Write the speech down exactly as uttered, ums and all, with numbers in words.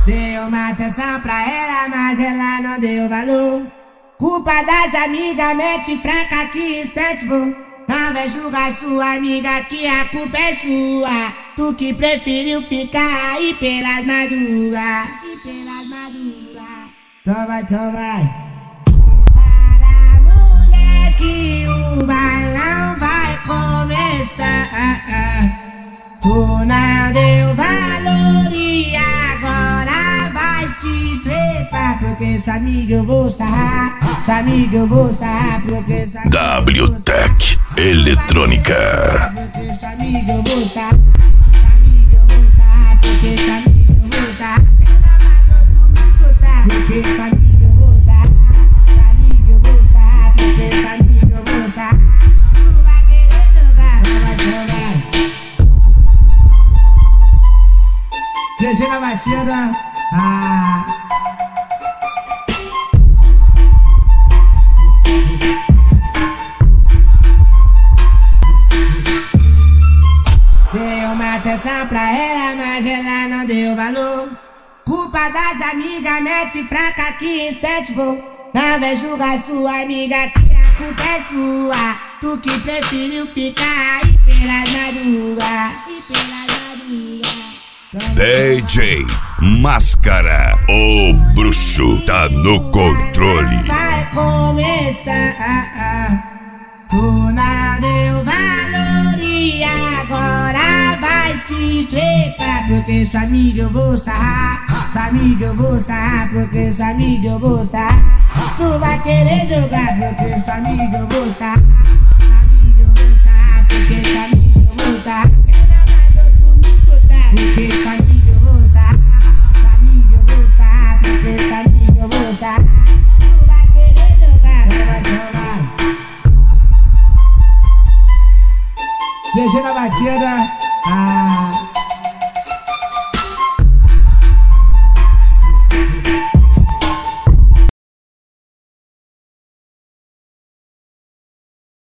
Dei uma atenção pra ela, mas ela não deu valor. Culpa das amigas, mente fraca que instante vou. Não vem julgar sua amiga que a culpa é sua. Tu que preferiu ficar aí pelas madrugas. E pelas madrugas. Então vai, então vai. Para mulher que o bailão vai começar. Tu não deu valor e agora vai se estrepar. Porque essa amiga eu vou sarrar. Essa amiga eu vou sarrar. Porque essa amiga W-Tech Eletrônica. Porque essa amiga eu vou sarrar. Essa amiga eu vou sarrar. Porque essa amiga eu vou sarrar. Tu me escutar. Porque essa amiga eu vou sarrar. Essa amiga eu vou sarrar. Porque essa amiga eu vou sarrar. Tu vai querer jogar. Vai jogar. G G na batida. Ah. Dei uma atenção pra ela, mas ela não deu valor. Culpa das amigas, mente fraca que incentivou. Não vem julgar sua amiga que a culpa é sua. Tu que preferiu ficar aí pelas madrugas. E pelas madrugas. D J Máscara, o bruxo tá no controle. Vai começar. Tu não deu valor e agora vai se estrepar. Porque sua amiga eu vou sarrar. Sua amiga eu vou sarrar. Porque sua amiga eu vou sarrar. Tu vai querer jogar. Porque sua amiga eu vou sarrar. Sua amiga eu vou sarrar. Porque sua amiga eu vou sarrar. Porque sua amiga eu vou sarrar. Sua amiga eu vou sarrar. Porque sua amiga eu vou sarrar. Tu vai querer jogar. Vai jogar. G G na batida. Ah.